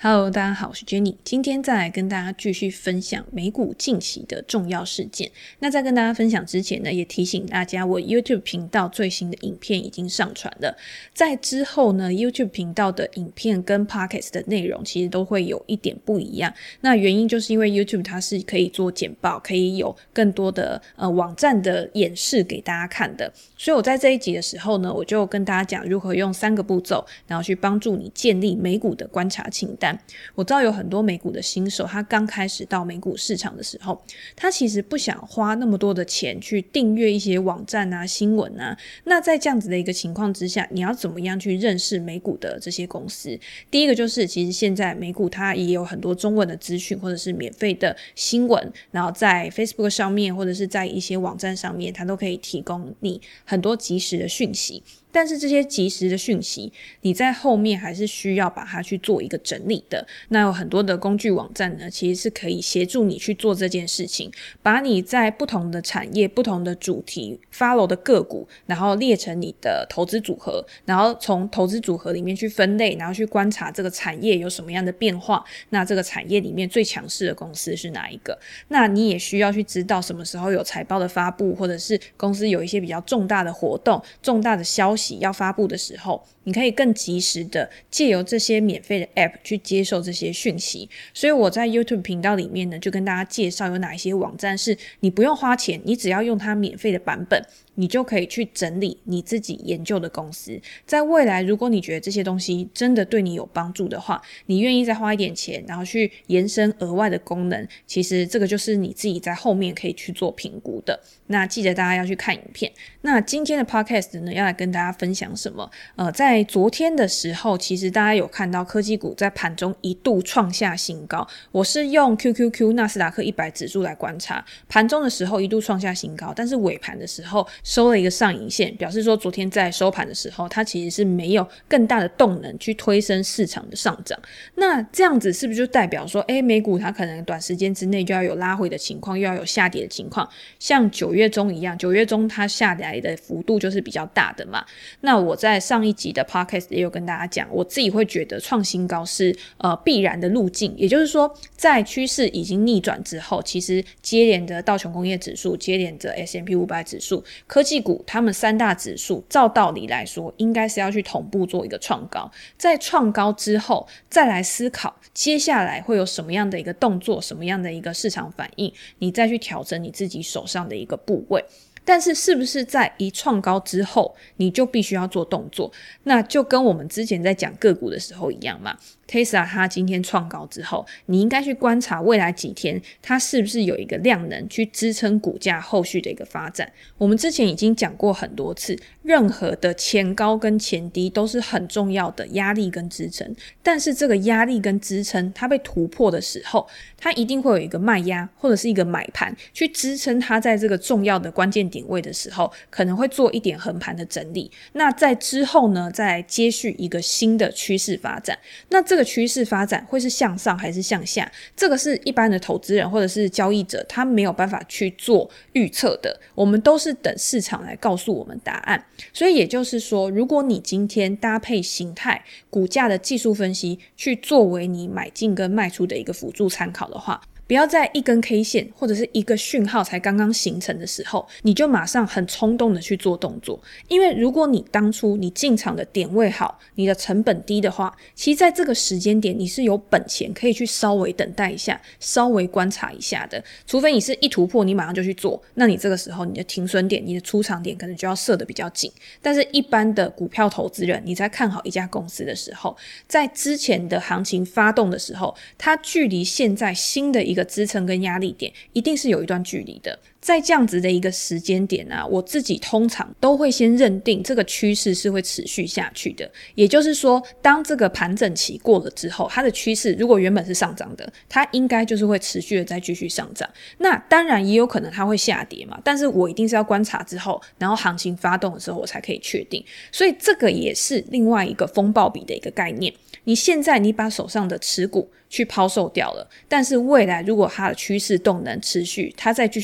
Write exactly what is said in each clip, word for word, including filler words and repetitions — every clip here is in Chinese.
Hello， 大家好，我是 Jenny， 今天再来跟大家继续分享美股近期的重要事件。那在跟大家分享之前呢，也提醒大家我 YouTube 频道最新的影片已经上传了。在之后呢 YouTube 频道的影片跟 Podcast 的内容其实都会有一点不一样。那原因就是因为 YouTube 它是可以做简报，可以有更多的呃网站的演示给大家看的。所以我在这一集的时候呢，我就跟大家讲如何用三个步骤，然后去帮助你建立美股的观察清单。我知道有很多美股的新手，他刚开始到美股市场的时候，他其实不想花那么多的钱去订阅一些网站啊、新闻啊。那在这样子的一个情况之下，你要怎么样去认识美股的这些公司？第一个就是其实现在美股它也有很多中文的资讯或者是免费的新闻，然后在 Facebook 上面或者是在一些网站上面，它都可以提供你很多即时的讯息。但是这些即时的讯息你在后面还是需要把它去做一个整理的。那有很多的工具网站呢，其实是可以协助你去做这件事情，把你在不同的产业、不同的主题 follow 的个股，然后列成你的投资组合，然后从投资组合里面去分类，然后去观察这个产业有什么样的变化，那这个产业里面最强势的公司是哪一个。那你也需要去知道什么时候有财报的发布，或者是公司有一些比较重大的活动、重大的消息要发布的时候，你可以更及时的借由这些免费的 App 去接受这些讯息。所以我在 YouTube 频道里面呢，就跟大家介绍有哪一些网站是你不用花钱，你只要用它免费的版本，你就可以去整理你自己研究的公司。在未来如果你觉得这些东西真的对你有帮助的话，你愿意再花一点钱，然后去延伸额外的功能，其实这个就是你自己在后面可以去做评估的。那记得大家要去看影片。那今天的 Podcast 呢，要来跟大家分享什么？呃，在昨天的时候，其实大家有看到科技股在盘中一度创下新高。我是用 Q Q Q 纳斯达克一百指数来观察，盘中的时候一度创下新高，但是尾盘的时候收了一个上影线，表示说昨天在收盘的时候，它其实是没有更大的动能去推升市场的上涨。那这样子是不是就代表说，诶，美股它可能短时间之内就要有拉回的情况，又要有下跌的情况？像九月中一样，九月中它下来的幅度就是比较大的嘛。那我在上一集的 podcast 也有跟大家讲，我自己会觉得创新高是呃必然的路径，也就是说在趋势已经逆转之后，其实接连的道琼工业指数、接连的 S and P 五百 指数、科技股他们三大指数照道理来说应该是要去同步做一个创高，在创高之后再来思考接下来会有什么样的一个动作，什么样的一个市场反应，你再去调整你自己手上的一个部位。但是是不是在一创高之后你就必须要做动作？那就跟我们之前在讲个股的时候一样嘛。Tesla 它今天创高之后，你应该去观察未来几天它是不是有一个量能去支撑股价后续的一个发展。我们之前已经讲过很多次，任何的前高跟前低都是很重要的压力跟支撑，但是这个压力跟支撑它被突破的时候，它一定会有一个卖压或者是一个买盘去支撑它在这个重要的关键点位的时候，可能会做一点横盘的整理。那在之后呢，再接续一个新的趋势发展。那这个趋势发展会是向上还是向下，这个是一般的投资人或者是交易者他没有办法去做预测的，我们都是等市场来告诉我们答案。所以也就是说，如果你今天搭配形态、股价的技术分析去作为你买进跟卖出的一个辅助参考的话，不要在一根 K 线或者是一个讯号才刚刚形成的时候，你就马上很冲动的去做动作。因为如果你当初你进场的点位好，你的成本低的话，其实在这个时间点你是有本钱可以去稍微等待一下，稍微观察一下的。除非你是一突破你马上就去做，那你这个时候你的停损点、你的出场点可能就要设得比较紧。但是一般的股票投资人，你在看好一家公司的时候，在之前的行情发动的时候，它距离现在新的一个支撑跟压力点一定是有一段距离的。在这样子的一个时间点啊，我自己通常都会先认定这个趋势是会持续下去的。也就是说，当这个盘整期过了之后，它的趋势如果原本是上涨的，它应该就是会持续的再继续上涨。那当然也有可能它会下跌嘛，但是我一定是要观察之后，然后行情发动的时候我才可以确定。所以这个也是另外一个风暴比的一个概念。你现在你把手上的持股去抛售掉了，但是未来如果它的趋势动能持续，它再继续往上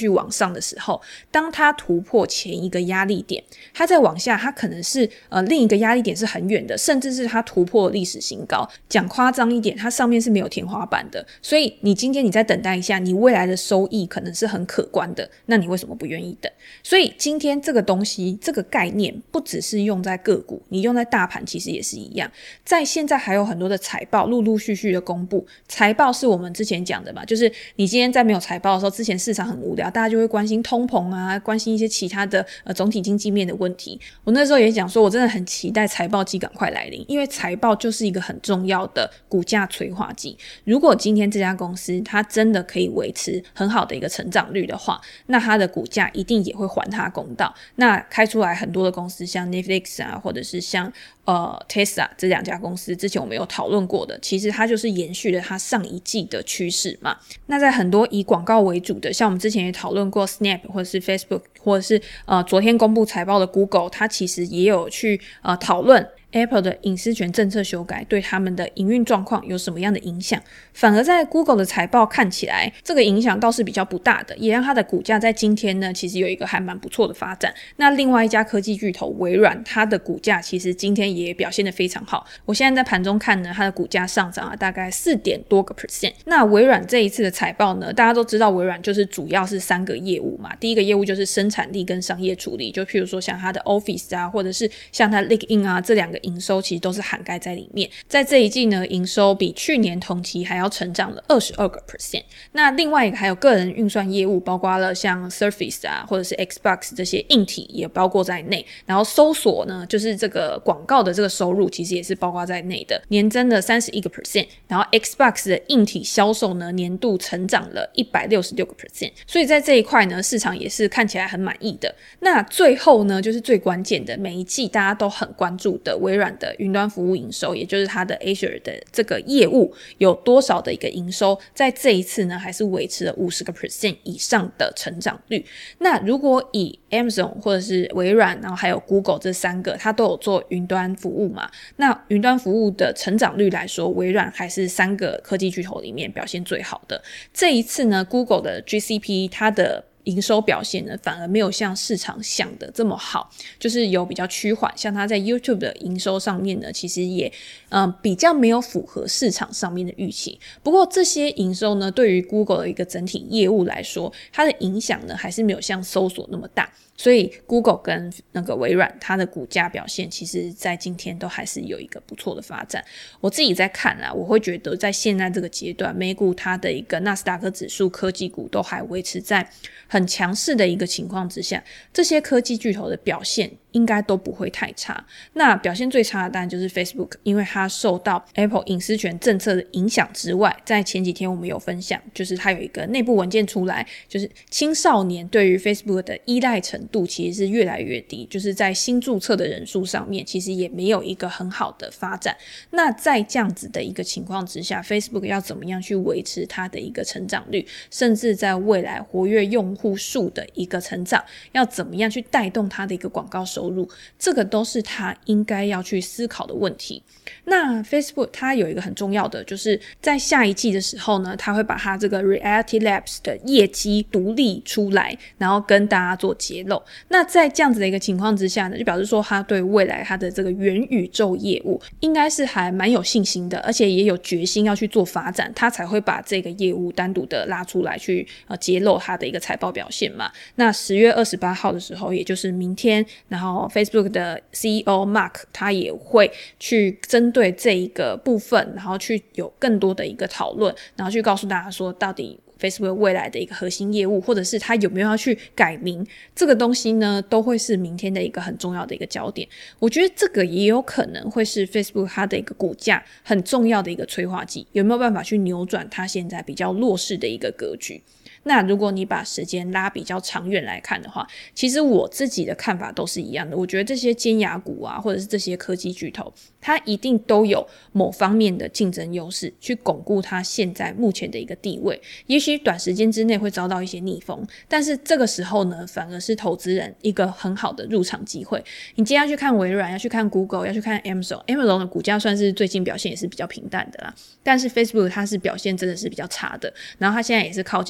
上的时候，当它突破前一个压力点，它再往下，它可能是呃另一个压力点是很远的，甚至是它突破历史新高。讲夸张一点，它上面是没有天花板的，所以你今天你再等待一下，你未来的收益可能是很可观的，那你为什么不愿意等？所以今天这个东西这个概念不只是用在个股，你用在大盘其实也是一样。在现在还有很多的财报陆陆续续的公布，财报是我们之前讲的嘛，就是你今天在没有财报的时候，之前市场很无聊，大家就会关心通膨啊，关心一些其他的呃总体经济面的问题。我那时候也讲说，我真的很期待财报季赶快来临，因为财报就是一个很重要的股价催化剂。如果今天这家公司它真的可以维持很好的一个成长率的话，那它的股价一定也会还它公道。那开出来很多的公司，像 Netflix 啊，或者是像呃 Tesla 这两家公司，之前我们有讨论过的，其实它就是延续了它上一季的趋势嘛。那在很多以广告为主的，像我们之前也讨论过 Snap 或者是 Facebook， 或者是呃昨天公布财报的 Google， 它其实也有去呃讨论Apple 的隐私权政策修改对他们的营运状况有什么样的影响。反而在 Google 的财报看起来这个影响倒是比较不大的，也让它的股价在今天呢其实有一个还蛮不错的发展。那另外一家科技巨头微软，它的股价其实今天也表现得非常好，我现在在盘中看呢，它的股价上涨了大概四点多个 percent。 那微软这一次的财报呢，大家都知道微软就是主要是三个业务嘛，第一个业务就是生产力跟商业处理，就譬如说像它的 Office 啊，或者是像它 LinkedIn 啊，这两个营收其实都是涵盖在里面。在这一季呢，营收比去年同期还要成长了 二十二个 percent。 那另外一个还有个人运算业务，包括了像 Surface 啊，或者是 Xbox 这些硬体也包括在内。然后搜索呢，就是这个广告的这个收入其实也是包括在内的，年增了 三十一个 percent。 然后 Xbox 的硬体销售呢，年度成长了 一百六十六个 percent。 所以在这一块呢，市场也是看起来很满意的。那最后呢，就是最关键的，每一季大家都很关注的微软的云端服务营收，也就是它的 Azure 的这个业务有多少的一个营收，在这一次呢还是维持了 百分之五十 以上的成长率。那如果以 Amazon 或者是微软，然后还有 Google 这三个它都有做云端服务嘛，那云端服务的成长率来说，微软还是三个科技巨头里面表现最好的。这一次呢 Google 的 G C P 它的营收表现呢，反而没有像市场想的这么好，就是有比较趋缓。像它在 YouTube 的营收上面呢，其实也嗯比较没有符合市场上面的预期。不过这些营收呢，对于 Google 的一个整体业务来说，它的影响呢，还是没有像搜索那么大。所以 Google 跟那个微软它的股价表现其实在今天都还是有一个不错的发展。我自己在看啦，我会觉得在现在这个阶段，美股它的一个纳斯达克指数科技股都还维持在很强势的一个情况之下，这些科技巨头的表现应该都不会太差。那表现最差的当然就是 Facebook， 因为它受到 Apple 隐私权政策的影响之外，在前几天我们有分享，就是它有一个内部文件出来，就是青少年对于 Facebook 的依赖程度其实是越来越低，就是在新注册的人数上面其实也没有一个很好的发展。那在这样子的一个情况之下， Facebook 要怎么样去维持它的一个成长率，甚至在未来活跃用户数的一个成长，要怎么样去带动它的一个广告收入，这个都是他应该要去思考的问题。那 Facebook 它有一个很重要的，就是在下一季的时候呢，它会把它这个 Reality Labs 的业绩独立出来，然后跟大家做揭露。那在这样子的一个情况之下呢，就表示说它对未来它的这个元宇宙业务应该是还蛮有信心的，而且也有决心要去做发展，它才会把这个业务单独的拉出来去呃揭露它的一个财报表现嘛。那十月二十八号的时候，也就是明天，然后 Facebook 的 C E O Mark 他也会去针对这一个部分，然后去有更多的一个讨论，然后去告诉大家说到底Facebook 未来的一个核心业务，或者是它有没有要去改名，这个东西呢都会是明天的一个很重要的一个焦点。我觉得这个也有可能会是 Facebook 它的一个股价很重要的一个催化剂，有没有办法去扭转它现在比较弱势的一个格局。那如果你把时间拉比较长远来看的话，其实我自己的看法都是一样的。我觉得这些尖牙股啊，或者是这些科技巨头，它一定都有某方面的竞争优势，去巩固它现在目前的一个地位。也许短时间之内会遭到一些逆风，但是这个时候呢，反而是投资人一个很好的入场机会。你今天要去看微软，要去看 Google， 要去看 Amazon， Amazon 的股价算是最近表现也是比较平淡的啦，但是 Facebook 它是表现真的是比较差的，然后它现在也是靠近年线。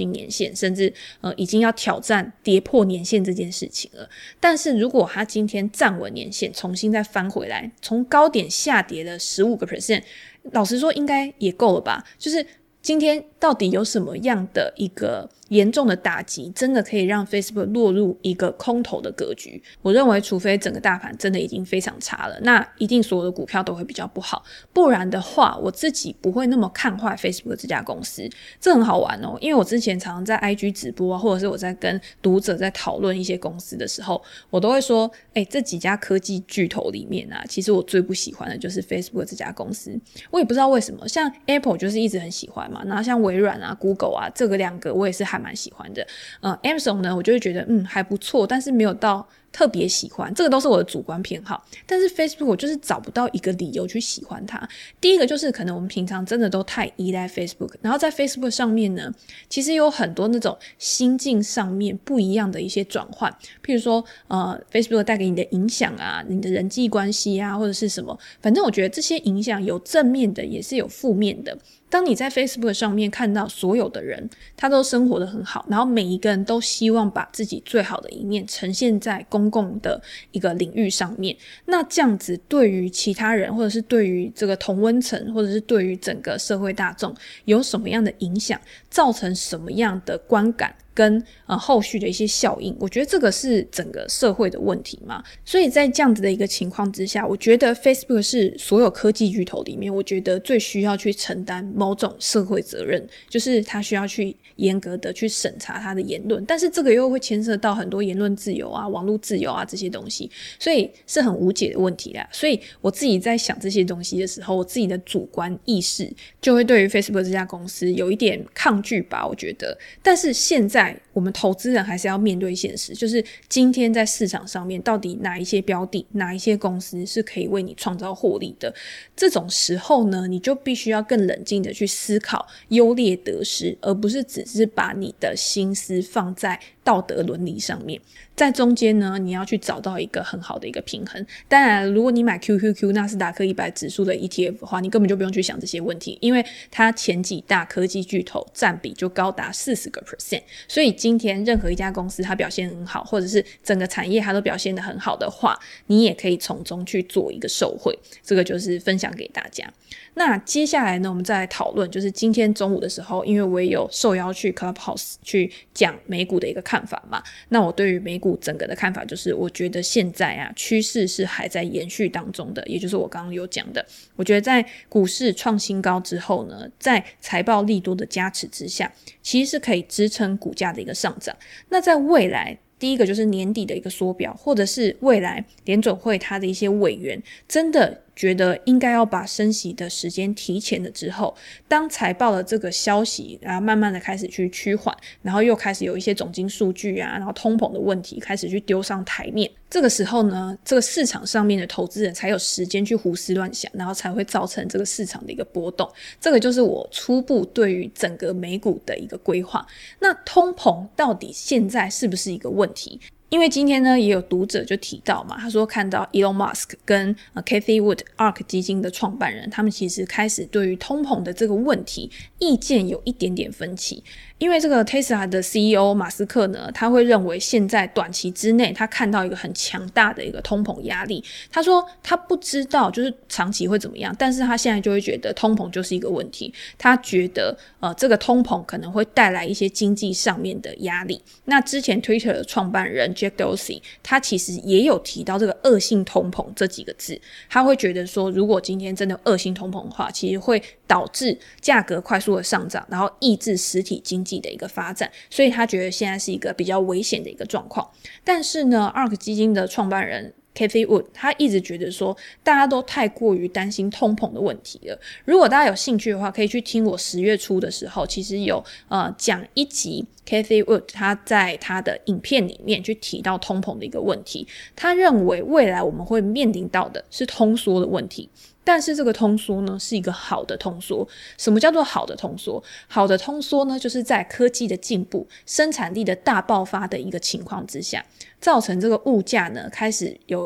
线，甚至呃已经要挑战跌破年线这件事情了。但是如果它今天站稳年线，重新再翻回来，从高点下跌了 百分之十五， 老实说应该也够了吧，就是今天到底有什么样的一个严重的打击真的可以让 Facebook 落入一个空头的格局？我认为除非整个大盘真的已经非常差了，那一定所有的股票都会比较不好，不然的话我自己不会那么看坏 Facebook 这家公司。这很好玩哦，因为我之前常常在 I G 直播啊，或者是我在跟读者在讨论一些公司的时候，我都会说诶，这几家科技巨头里面啊，其实我最不喜欢的就是 Facebook 这家公司。我也不知道为什么，像 Apple 就是一直很喜欢嘛，然后像微软啊 Google 啊，这个两个我也是还蛮喜欢的。呃 Amazon 呢，我就会觉得嗯还不错，但是没有到特别喜欢，这个都是我的主观偏好。但是 Facebook 我就是找不到一个理由去喜欢它。第一个就是可能我们平常真的都太依赖 Facebook， 然后在 Facebook 上面呢，其实有很多那种心境上面不一样的一些转换，譬如说呃 Facebook 带给你的影响啊，你的人际关系啊，或者是什么，反正我觉得这些影响有正面的也是有负面的。当你在 Facebook 上面看到所有的人他都生活得很好，然后每一个人都希望把自己最好的一面呈现在公共的一个领域上面，那这样子对于其他人，或者是对于这个同温层，或者是对于整个社会大众有什么样的影响，造成什么样的观感跟呃后续的一些效应，我觉得这个是整个社会的问题嘛。所以在这样子的一个情况之下，我觉得 Facebook 是所有科技巨头里面我觉得最需要去承担某种社会责任，就是他需要去严格的去审查他的言论，但是这个又会牵涉到很多言论自由啊、网络自由啊这些东西，所以是很无解的问题啦。所以我自己在想这些东西的时候，我自己的主观意识就会对于 Facebook 这家公司有一点抗拒吧，我觉得。但是现在我们投资人还是要面对现实，就是今天在市场上面到底哪一些标的，哪一些公司是可以为你创造获利的，这种时候呢，你就必须要更冷静的去思考优劣得失，而不是只是把你的心思放在道德伦理上面。在中间呢，你要去找到一个很好的一个平衡。当然如果你买 Q Q Q 纳斯达克一百指数的 E T F 的话，你根本就不用去想这些问题，因为它前几大科技巨头占比就高达 百分之四十， 所以今天任何一家公司它表现很好，或者是整个产业它都表现得很好的话，你也可以从中去做一个受惠。这个就是分享给大家。那接下来呢，我们再来讨论，就是今天中午的时候，因为我也有受邀去 Clubhouse 去讲美股的一个看法嘛，那我对于美股整个的看法就是，我觉得现在啊趋势是还在延续当中的，也就是我刚刚有讲的，我觉得在股市创新高之后呢，在财报利多的加持之下，其实是可以支撑股价的一个上涨。那在未来，第一个就是年底的一个缩表，或者是未来联准会它的一些委员真的觉得应该要把升息的时间提前了之后，当财报的这个消息然后慢慢的开始去趋缓，然后又开始有一些总经数据啊，然后通膨的问题开始去丢上台面，这个时候呢，这个市场上面的投资人才有时间去胡思乱想，然后才会造成这个市场的一个波动。这个就是我初步对于整个美股的一个规划。那通膨到底现在是不是一个问题？因为今天呢，也有读者就提到嘛，他说看到 Elon Musk 跟、呃、Cathie Wood A R K 基金的创办人，他们其实开始对于通膨的这个问题意见有一点点分歧。因为这个 Tesla 的 C E O 马斯克呢，他会认为现在短期之内他看到一个很强大的一个通膨压力，他说他不知道就是长期会怎么样，但是他现在就会觉得通膨就是一个问题，他觉得呃这个通膨可能会带来一些经济上面的压力。那之前 Twitter 的创办人 Jack Dorsey 他其实也有提到这个恶性通膨这几个字，他会觉得说如果今天真的恶性通膨的话，其实会导致价格快速的上涨，然后抑制实体经济的一个发展，所以他觉得现在是一个比较危险的一个状况。但是呢 A R K 基金的创办人Cathie Wood 他一直觉得说大家都太过于担心通膨的问题了。如果大家有兴趣的话，可以去听我十月初的时候其实有呃讲一集 Cathie Wood 他在他的影片里面去提到通膨的一个问题。他认为未来我们会面临到的是通缩的问题，但是这个通缩呢是一个好的通缩。什么叫做好的通缩？好的通缩呢，就是在科技的进步、生产力的大爆发的一个情况之下，造成这个物价呢开始有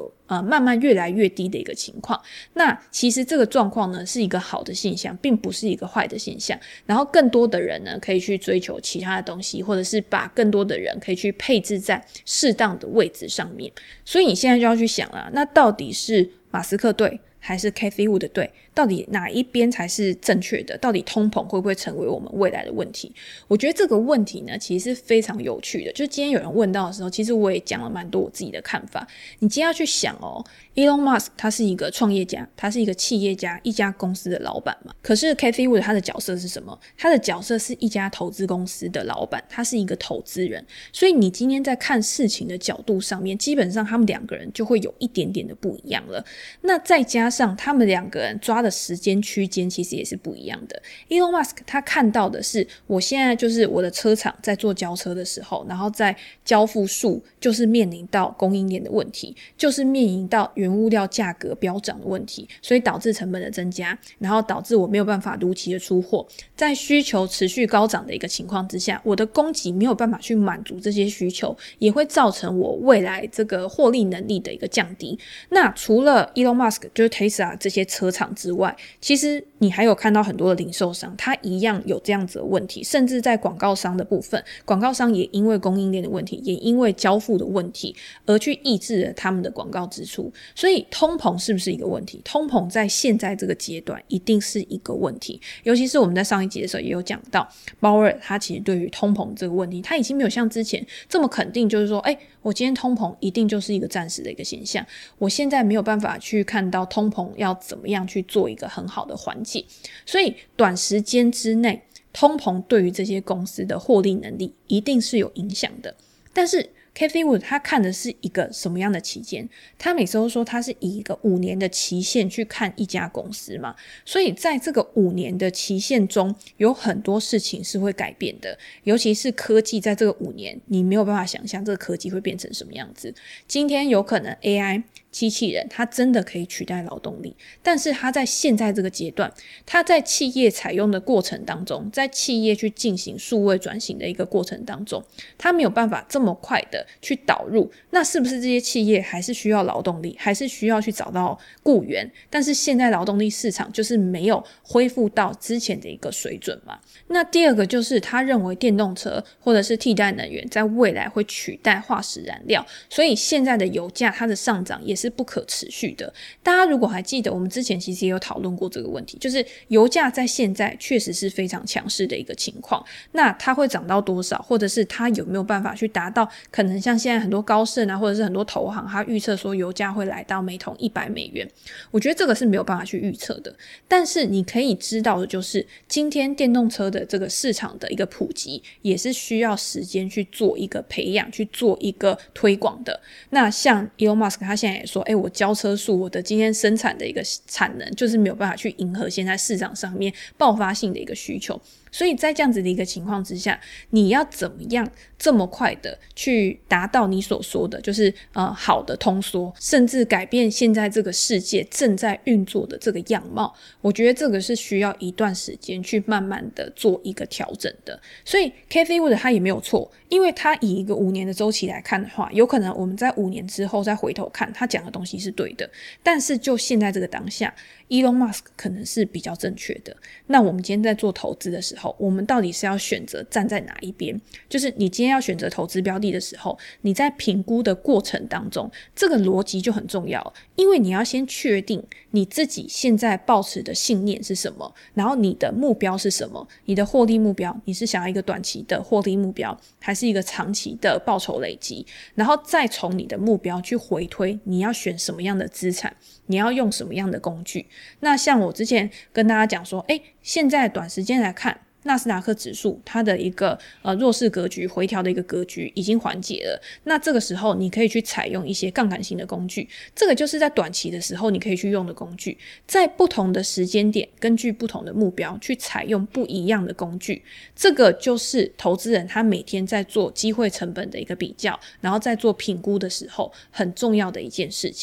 有呃慢慢越来越低的一个情况。那其实这个状况呢是一个好的现象，并不是一个坏的现象。然后更多的人呢可以去追求其他的东西，或者是把更多的人可以去配置在适当的位置上面。所以你现在就要去想啦，那到底是马斯克对还是 Cathie Wood 对，到底哪一边才是正确的？到底通膨会不会成为我们未来的问题？我觉得这个问题呢其实是非常有趣的，就今天有人问到的时候，其实我也讲了蛮多我自己的看法。你今天要去想哦， Elon Musk 他是一个创业家，他是一个企业家，一家公司的老板嘛。可是 Cathie Wood 他的角色是什么？他的角色是一家投资公司的老板，他是一个投资人。所以你今天在看事情的角度上面，基本上他们两个人就会有一点点的不一样了。那再加上他们两个人抓的时间区间其实也是不一样的。 Elon Musk 他看到的是我现在就是我的车厂在做交车的时候，然后在交付数就是面临到供应链的问题，就是面临到原物料价格飙涨的问题，所以导致成本的增加，然后导致我没有办法如期的出货。在需求持续高涨的一个情况之下，我的供给没有办法去满足这些需求，也会造成我未来这个获利能力的一个降低。那除了 Elon Musk 就是 Tesla 这些车厂之外，其实你还有看到很多的零售商，他一样有这样子的问题，甚至在广告商的部分，广告商也因为供应链的问题，也因为交付的问题而去抑制了他们的广告支出。所以通膨是不是一个问题？通膨在现在这个阶段一定是一个问题，尤其是我们在上一集的时候也有讲到，鲍尔他其实对于通膨这个问题，他已经没有像之前这么肯定，就是说哎，我今天通膨一定就是一个暂时的一个现象，我现在没有办法去看到通膨要怎么样去做一个很好的缓解。所以短时间之内通膨对于这些公司的获利能力一定是有影响的。但是 Cathie Wood 他看的是一个什么样的期间？他每次都说他是以一个五年的期限去看一家公司嘛，所以在这个五年的期限中有很多事情是会改变的，尤其是科技，在这个五年你没有办法想象这个科技会变成什么样子。今天有可能 A I机器人它真的可以取代劳动力，但是它在现在这个阶段，它在企业采用的过程当中，在企业去进行数位转型的一个过程当中，它没有办法这么快的去导入，那是不是这些企业还是需要劳动力，还是需要去找到雇员？但是现在劳动力市场就是没有恢复到之前的一个水准嘛。那第二个就是他认为电动车或者是替代能源在未来会取代化石燃料，所以现在的油价它的上涨也是不可持续的。大家如果还记得，我们之前其实也有讨论过这个问题，就是油价在现在确实是非常强势的一个情况，那它会涨到多少，或者是它有没有办法去达到可能像现在很多高盛啊，或者是很多投行它预测说油价会来到每桶一百美元，我觉得这个是没有办法去预测的。但是你可以知道的就是今天电动车的这个市场的一个普及也是需要时间去做一个培养，去做一个推广的。那像 Elon Musk 他现在也说，诶，我交车数，我的今天生产的一个产能就是没有办法去迎合现在市场上面爆发性的一个需求。所以在这样子的一个情况之下，你要怎么样这么快的去达到你所说的就是呃好的通缩，甚至改变现在这个世界正在运作的这个样貌，我觉得这个是需要一段时间去慢慢的做一个调整的。所以 Cathie Wood 他也没有错，因为他以一个五年的周期来看的话，有可能我们在五年之后再回头看他讲的东西是对的，但是就现在这个当下 Elon Musk 可能是比较正确的。那我们今天在做投资的时候，我们到底是要选择站在哪一边？就是你今天要选择投资标的的时候，你在评估的过程当中，这个逻辑就很重要，因为你要先确定你自己现在抱持的信念是什么，然后你的目标是什么，你的获利目标，你是想要一个短期的获利目标，还是一个长期的报酬累积，然后再从你的目标去回推你要选什么样的资产，你要用什么样的工具。那像我之前跟大家讲说，诶，现在短时间来看，纳斯达克指数它的一个呃弱势格局回调的一个格局已经缓解了，那这个时候你可以去采用一些杠杆型的工具，这个就是在短期的时候你可以去用的工具，在不同的时间点根据不同的目标去采用不一样的工具，这个就是投资人他每天在做机会成本的一个比较，然后在做评估的时候很重要的一件事情。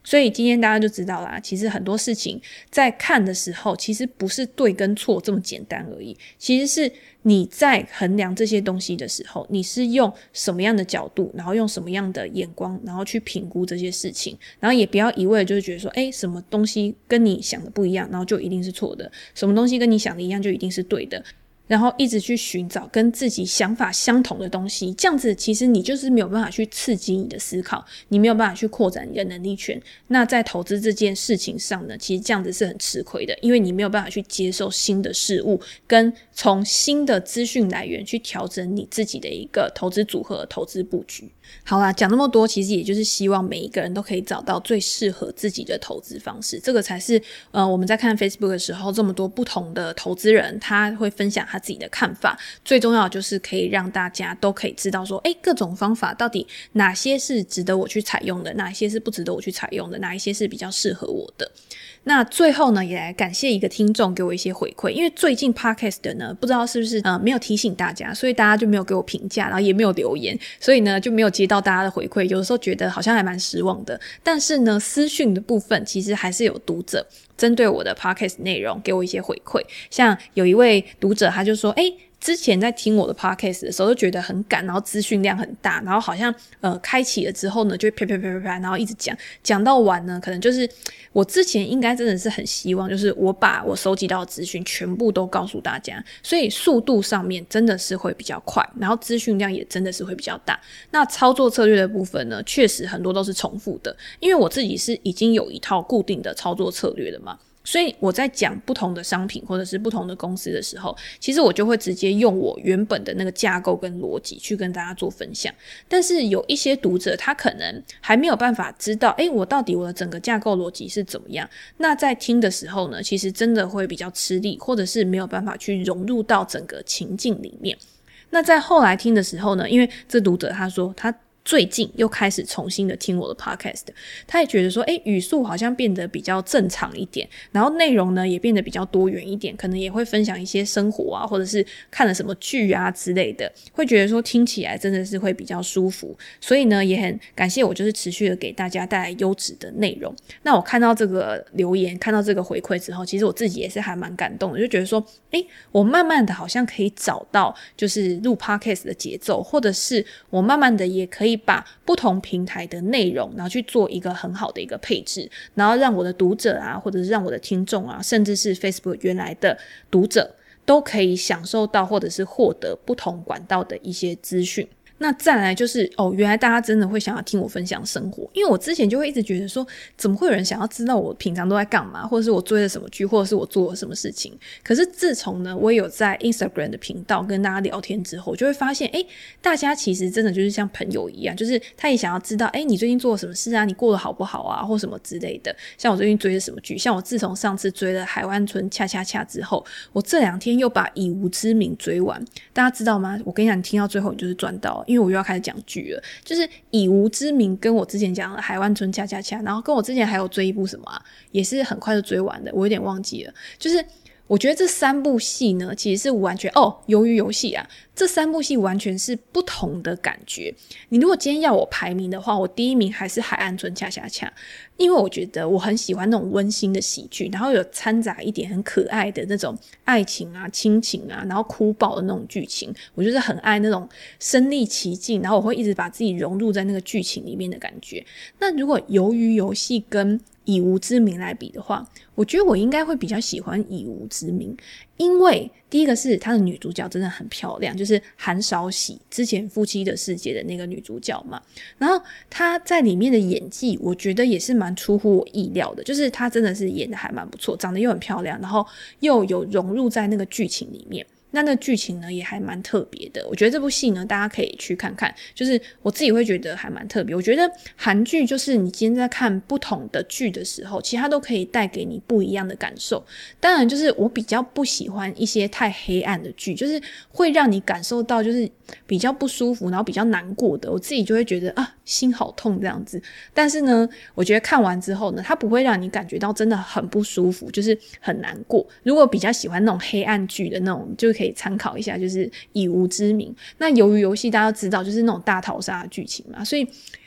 所以今天大家就知道啦，其实很多事情在看的时候，其实不是对跟错这么简单而已，其实是你在衡量这些东西的时候，你是用什么样的角度，然后用什么样的眼光，然后去评估这些事情，然后也不要一味的就是觉得说，诶，什么东西跟你想的不一样，然后就一定是错的，什么东西跟你想的一样就一定是对的，然后一直去寻找跟自己想法相同的东西，这样子其实你就是没有办法去刺激你的思考，你没有办法去扩展你的能力圈。那在投资这件事情上呢，其实这样子是很吃亏的，因为你没有办法去接受新的事物，跟从新的资讯来源去调整你自己的一个投资组合、投资布局。好啦，讲那么多，其实也就是希望每一个人都可以找到最适合自己的投资方式，这个才是呃我们在看 Facebook 的时候，这么多不同的投资人他会分享他自己的看法，最重要的就是可以让大家都可以知道说，诶，各种方法到底哪些是值得我去采用的，哪一些是不值得我去采用的，哪一些是比较适合我的。那最后呢，也来感谢一个听众给我一些回馈，因为最近 Podcast 的呢，不知道是不是呃没有提醒大家，所以大家就没有给我评价，然后也没有留言，所以呢就没有接到大家的回馈，有的时候觉得好像还蛮失望的。但是呢，私讯的部分其实还是有读者针对我的 Podcast 内容给我一些回馈，像有一位读者他就说，诶，之前在听我的 podcast 的时候就觉得很赶，然后资讯量很大，然后好像呃开启了之后呢就会啪啪啪啪啪，然后一直讲讲到完呢，可能就是我之前应该真的是很希望就是我把我收集到的资讯全部都告诉大家，所以速度上面真的是会比较快，然后资讯量也真的是会比较大。那操作策略的部分呢，确实很多都是重复的，因为我自己是已经有一套固定的操作策略了嘛，所以我在讲不同的商品或者是不同的公司的时候，其实我就会直接用我原本的那个架构跟逻辑去跟大家做分享。但是有一些读者他可能还没有办法知道，诶，我到底我的整个架构逻辑是怎么样，那在听的时候呢，其实真的会比较吃力，或者是没有办法去融入到整个情境里面。那在后来听的时候呢，因为这读者他说他最近又开始重新的听我的 podcast， 他也觉得说，诶，语速好像变得比较正常一点，然后内容呢也变得比较多元一点，可能也会分享一些生活啊，或者是看了什么剧啊之类的，会觉得说听起来真的是会比较舒服，所以呢也很感谢我就是持续的给大家带来优质的内容。那我看到这个留言，看到这个回馈之后，其实我自己也是还蛮感动的，就觉得说，诶，我慢慢的好像可以找到就是录 podcast 的节奏，或者是我慢慢的也可以把不同平台的内容然后去做一个很好的一个配置，然后让我的读者啊，或者是让我的听众啊，甚至是 Facebook 原来的读者都可以享受到或者是获得不同管道的一些资讯。那再来就是哦，原来大家真的会想要听我分享生活，因为我之前就会一直觉得说，怎么会有人想要知道我平常都在干嘛，或者是我追了什么剧，或者是我做了什么事情。可是自从呢我也有在 Instagram 的频道跟大家聊天之后，就会发现诶，大家其实真的就是像朋友一样，就是他也想要知道诶，你最近做了什么事啊，你过得好不好啊，或什么之类的。像我最近追了什么剧，像我自从上次追了海湾村恰恰恰之后，我这两天又把以无之名追完。大家知道吗？我跟你讲，你听到最后你就是赚到了，因为我又要开始讲剧了。就是以无之名跟我之前讲的海湾村恰恰恰，然后跟我之前还有追一部什么啊，也是很快就追完的，我有点忘记了。就是我觉得这三部戏呢，其实是完全哦，鱿鱼游戏啊，这三部戏完全是不同的感觉。你如果今天要我排名的话，我第一名还是海岸村恰恰恰，因为我觉得我很喜欢那种温馨的喜剧，然后有掺杂一点很可爱的那种爱情啊、亲情啊，然后哭爆的那种剧情，我就是很爱那种身临其境，然后我会一直把自己融入在那个剧情里面的感觉。那如果鱿鱼游戏跟以无之名来比的话，我觉得我应该会比较喜欢以无之名，因为第一个是她的女主角真的很漂亮，就是韩韶禧之前夫妻的世界的那个女主角嘛，然后她在里面的演技我觉得也是蛮出乎我意料的，就是她真的是演得还蛮不错，长得又很漂亮，然后又有融入在那个剧情里面。那那个剧情呢也还蛮特别的，我觉得这部戏呢大家可以去看看，就是我自己会觉得还蛮特别。我觉得韩剧就是你今天在看不同的剧的时候，其实它都可以带给你不一样的感受。当然就是我比较不喜欢一些太黑暗的剧，就是会让你感受到就是比较不舒服然后比较难过的，我自己就会觉得啊心好痛这样子。但是呢我觉得看完之后呢，它不会让你感觉到真的很不舒服，就是很难过。如果比较喜欢那种黑暗剧的那种，就可以参考一下，就是以无之名。那鱿鱼游戏大家都知道就是那种大逃杀的剧情嘛，所以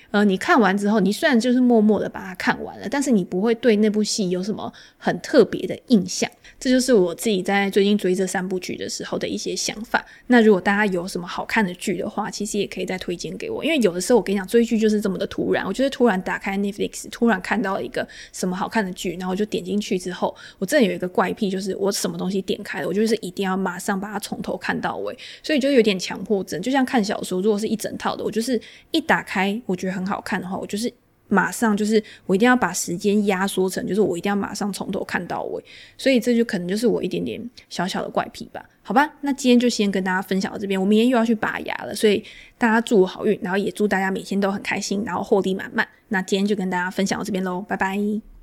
呃，你看完之后，你虽然就是默默的把它看完了，但是你不会对那部戏有什么很特别的印象。这就是我自己在最近追这三部剧的时候的一些想法。那如果大家有什么好看的剧的话，其实也可以再推荐给我，因为有的时候我跟你讲，追剧就是这么的突然，我就是突然打开 Netflix， 突然看到一个什么好看的剧，然后我就点进去之后，我真的有一个怪癖，就是我什么东西点开了，我就是一定要马上把它从头看到尾，所以就有点强迫症。就像看小说，如果是一整套的，我就是一打开我觉得很好看的话，我就是马上就是我一定要把时间压缩成就是我一定要马上从头看到尾，所以这就可能就是我一点点小小的怪癖吧。好吧，那今天就先跟大家分享到这边，我明天又要去拔牙了，所以大家祝我好运，然后也祝大家每天都很开心，然后获利满满。那今天就跟大家分享到这边咯，拜拜。